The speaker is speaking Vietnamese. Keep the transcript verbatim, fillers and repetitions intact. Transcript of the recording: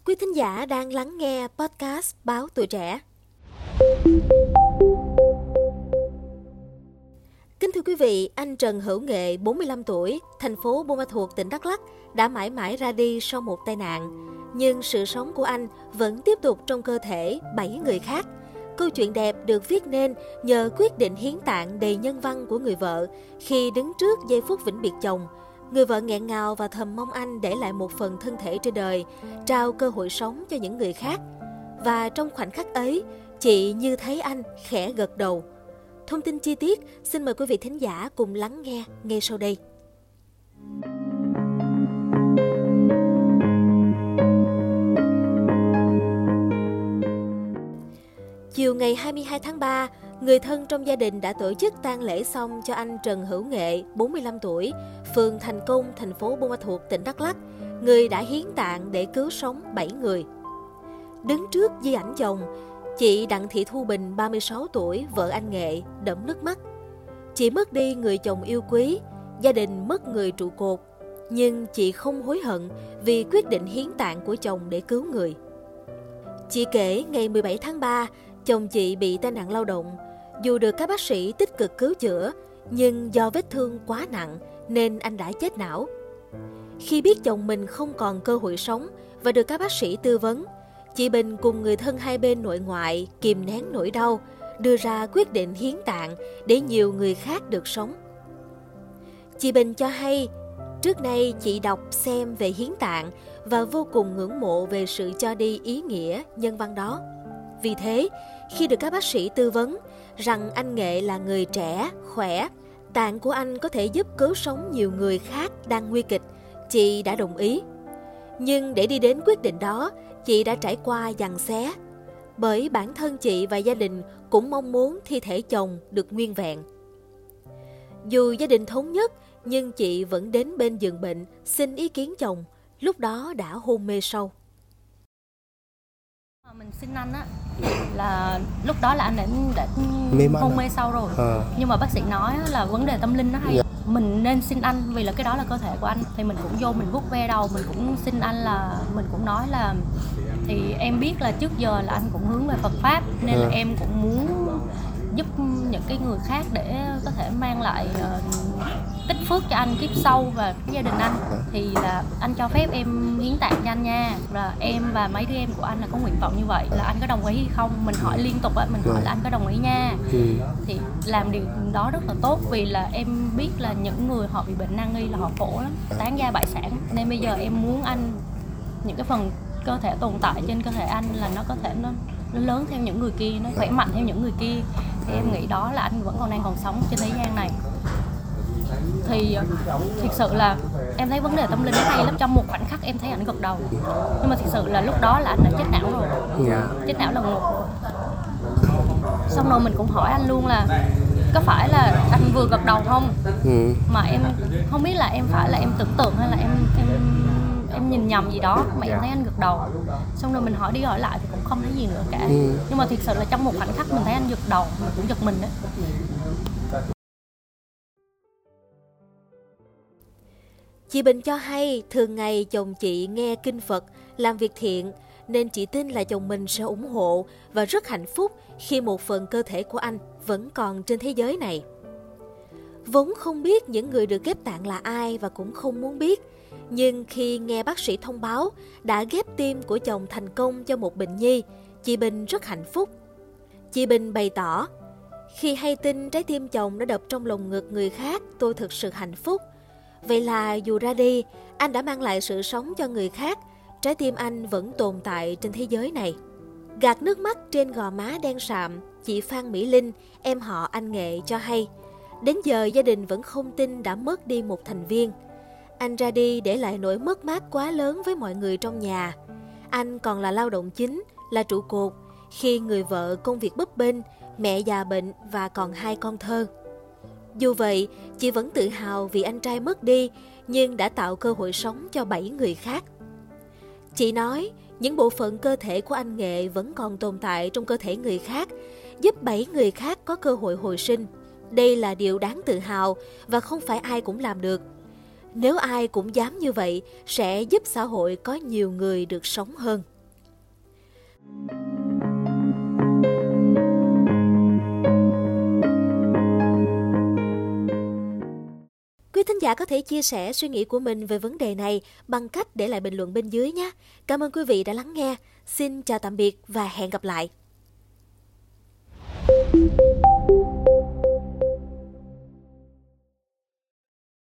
Quý thính giả đang lắng nghe podcast Báo Tuổi Trẻ. Kính thưa quý vị, anh Trần Hữu Nghệ, bốn mươi lăm tuổi, thành phố Buôn Ma Thuột, tỉnh Đắk Lắk đã mãi mãi ra đi sau một tai nạn. Nhưng sự sống của anh vẫn tiếp tục trong cơ thể bảy người khác. Câu chuyện đẹp được viết nên nhờ quyết định hiến tạng đầy nhân văn của người vợ khi đứng trước giây phút vĩnh biệt chồng. Người vợ nghẹn ngào và thầm mong anh để lại một phần thân thể trên đời, trao cơ hội sống cho những người khác. Và trong khoảnh khắc ấy, chị như thấy anh khẽ gật đầu. Thông tin chi tiết, xin mời quý vị thính giả cùng lắng nghe ngay sau đây. Chiều ngày hai mươi hai tháng ba, người thân trong gia đình đã tổ chức tang lễ xong cho anh Trần Hữu Nghệ, bốn mươi lăm tuổi, phường Thành Công, thành phố Buôn Ma Thuột, tỉnh Đắk Lắk, người đã hiến tạng để cứu sống bảy người. Đứng trước di ảnh chồng, chị Đặng Thị Thu Bình, ba mươi sáu tuổi, vợ anh Nghệ, đẫm nước mắt. Chị mất đi người chồng yêu quý, gia đình mất người trụ cột, nhưng chị không hối hận vì quyết định hiến tạng của chồng để cứu người. Chị kể ngày mười bảy tháng ba, chồng chị bị tai nạn lao động. Dù được các bác sĩ tích cực cứu chữa, nhưng do vết thương quá nặng nên anh đã chết não. Khi biết chồng mình không còn cơ hội sống và được các bác sĩ tư vấn, chị Bình cùng người thân hai bên nội ngoại kìm nén nỗi đau, đưa ra quyết định hiến tạng để nhiều người khác được sống. Chị Bình cho hay, trước nay chị đọc xem về hiến tạng và vô cùng ngưỡng mộ về sự cho đi ý nghĩa, nhân văn đó. Vì thế, khi được các bác sĩ tư vấn rằng anh Nghệ là người trẻ, khỏe, tạng của anh có thể giúp cứu sống nhiều người khác đang nguy kịch, chị đã đồng ý. Nhưng để đi đến quyết định đó, chị đã trải qua giằng xé. Bởi bản thân chị và gia đình cũng mong muốn thi thể chồng được nguyên vẹn. Dù gia đình thống nhất, nhưng chị vẫn đến bên giường bệnh xin ý kiến chồng, lúc đó đã hôn mê sâu. Mình xin anh á, là lúc đó là anh đã, đã hôn mê sâu rồi. À. Nhưng mà bác sĩ nói là vấn đề tâm linh nó hay. Dạ. Mình nên xin anh vì là cái đó là cơ thể của anh. Thì mình cũng vô mình vuốt ve đầu, mình cũng xin anh là, mình cũng nói là thì em biết là trước giờ là anh cũng hướng về Phật Pháp, nên à. là em cũng muốn giúp những cái người khác để có thể mang lại uh, tích phước cho anh kiếp sau và gia đình anh. Thì là anh cho phép em hiến tạng cho anh nha. Và em và mấy đứa em của anh là có nguyện vọng như vậy, là anh có đồng ý hay không? Mình hỏi liên tục á, mình hỏi là anh có đồng ý nha. Thì làm điều đó rất là tốt, vì là em biết là những người họ bị bệnh nan y là họ khổ lắm, tán gia bại sản. Nên bây giờ em muốn anh, những cái phần cơ thể tồn tại trên cơ thể anh là nó có thể nó, nó lớn theo những người kia, nó khỏe mạnh theo những người kia. Thì em nghĩ đó là anh vẫn còn đang còn sống trên thế gian này. Thì thực sự là em thấy vấn đề tâm linh nó hay lắm. Trong một khoảnh khắc em thấy anh gật đầu, nhưng mà thực sự là lúc đó là anh đã chết não rồi. Yeah. Chết não lần một rồi. Xong rồi mình cũng hỏi anh luôn là có phải là anh vừa gật đầu không? Ừ. Mà em không biết là em phải là em tưởng tượng hay là em em em nhìn nhầm gì đó, mà em thấy anh gật đầu. Xong rồi mình hỏi đi hỏi lại thì cũng không thấy gì nữa cả. Ừ. Nhưng mà thực sự là trong một khoảnh khắc mình thấy anh gật đầu, mình cũng giật mình đấy. Chị Bình cho hay thường ngày chồng chị nghe kinh Phật, làm việc thiện, nên chị tin là chồng mình sẽ ủng hộ và rất hạnh phúc khi một phần cơ thể của anh vẫn còn trên thế giới này. Vốn không biết những người được ghép tạng là ai và cũng không muốn biết, nhưng khi nghe bác sĩ thông báo đã ghép tim của chồng thành công cho một bệnh nhi, chị Bình rất hạnh phúc. Chị Bình bày tỏ, khi hay tin trái tim chồng đã đập trong lồng ngực người khác, tôi thực sự hạnh phúc. Vậy là dù ra đi, anh đã mang lại sự sống cho người khác, trái tim anh vẫn tồn tại trên thế giới này. Gạt nước mắt trên gò má đen sạm, chị Phan Mỹ Linh, em họ anh Nghệ cho hay, đến giờ gia đình vẫn không tin đã mất đi một thành viên. Anh ra đi để lại nỗi mất mát quá lớn với mọi người trong nhà. Anh còn là lao động chính, là trụ cột, khi người vợ công việc bấp bênh, mẹ già bệnh và còn hai con thơ. Dù vậy, chị vẫn tự hào vì anh trai mất đi, nhưng đã tạo cơ hội sống cho bảy người khác. Chị nói, những bộ phận cơ thể của anh Nghệ vẫn còn tồn tại trong cơ thể người khác, giúp bảy người khác có cơ hội hồi sinh. Đây là điều đáng tự hào và không phải ai cũng làm được. Nếu ai cũng dám như vậy, sẽ giúp xã hội có nhiều người được sống hơn. Quý thính giả có thể chia sẻ suy nghĩ của mình về vấn đề này bằng cách để lại bình luận bên dưới nhé. Cảm ơn quý vị đã lắng nghe. Xin chào tạm biệt và hẹn gặp lại.